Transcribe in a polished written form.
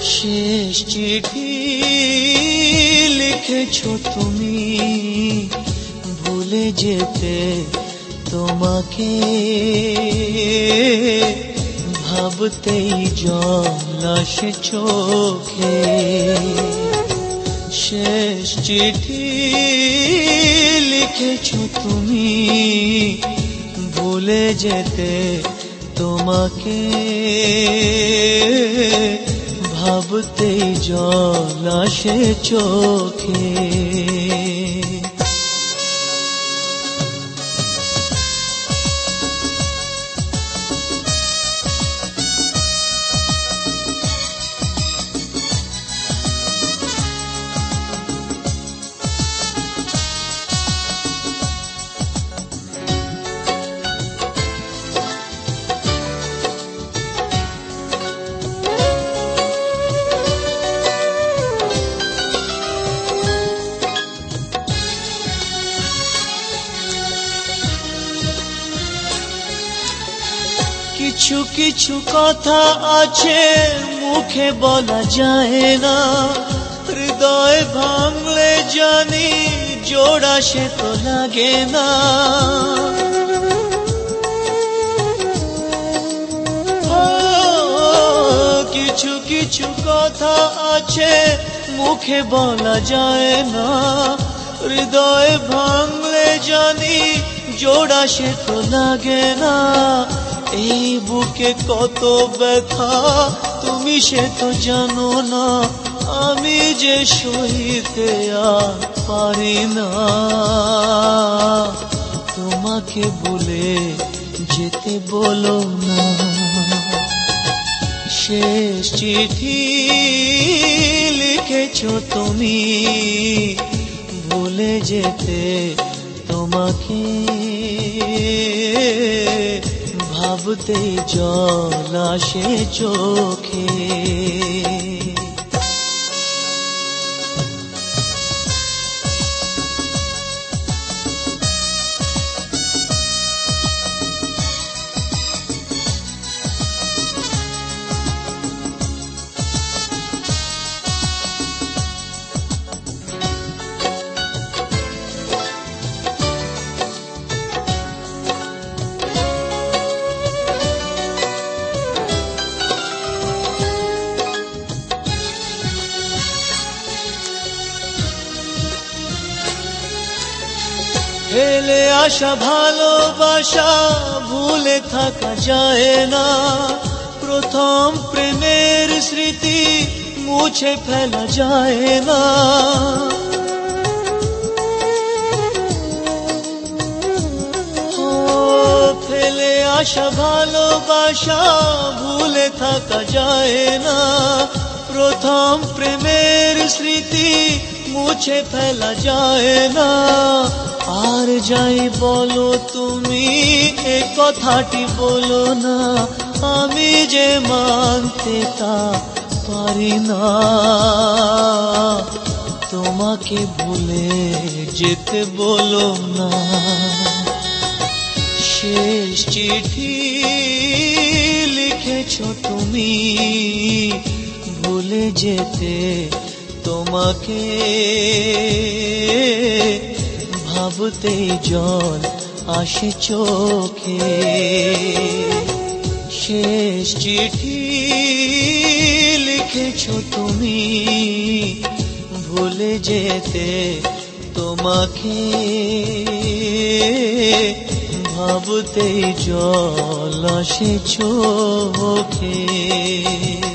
শেষ চিঠি লিখেছো তুমি, ভুলে যেতে তোমাকে ভাবতেই জল আসে চোখে। শেষ চিঠি লিখেছো তুমি, ভুলে যেতে তোমাকে ভাবতেই জল আসে চোখে। কিছু কিছু কথা আছে মুখে বলা যায় না, হৃদয় ভাঙলে জানি জোড়া সে তো লাগে না। কিছু কিছু কথা আছে মুখে বলা যায় না, হৃদয় ভাঙলে জানি জোড়া সে তো লাগে না। এই বুকে কত ব্যথা তুমি সে তো জানো না, আমি যে সইতে আর পারি না। তোমাকে বলে যেতে বলো না। শেষ চিঠি লিখেছো তুমি, ভুলে যেতে তোমাকে ভাবতেই জল আসে চোখে। ফেলে আসা ভালোবাসা ভুলে থাকা যায় না, প্রথম প্রেমের স্মৃতি মুছে ফেলা যায় না। ফেলে আসা ভালোবাসা ভুলে থাকা যায় না, প্রথম প্রেমের স্মৃতি মুছে ফেলা যায় না। আর যাই বলো তুমি এ কথাটি বলো না, আমি যে মানতে তা পারি না। তোমাকে ভুলে যেতে বলো না। শেষ চিঠি লিখেছো তুমি, ভুলে যেতে তোমাকে ভাবতেই জল আসে চোখে। শেষ চিঠি লিখেছো তুমি, ভুলে যেতে তোমাকে ভাবতেই জল আসে চোখে।